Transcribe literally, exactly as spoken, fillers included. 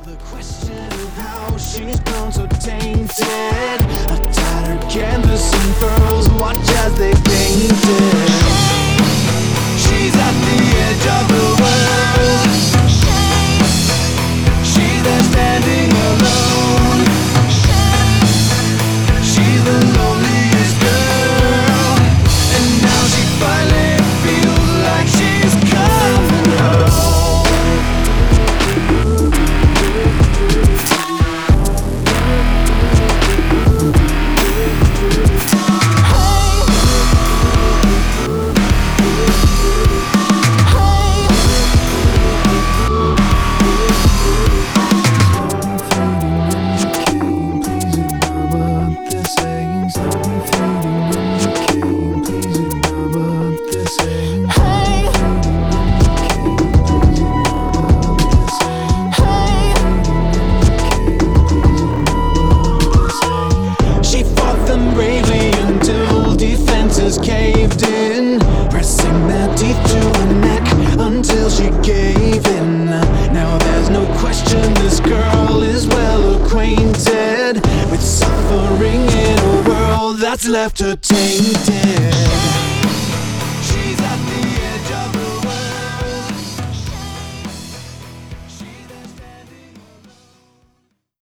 the question of how she's grown so tainted. A tattered canvas and pearls, watch as they painted. She's at the edge of the world. She's there standing alone. She's the loneliest girl, and now she finally feels like she's coming home. Bravely until defenses caved in, pressing their teeth to her neck until she gave in. Now there's no question this girl is well acquainted with suffering in a world that's left her tainted.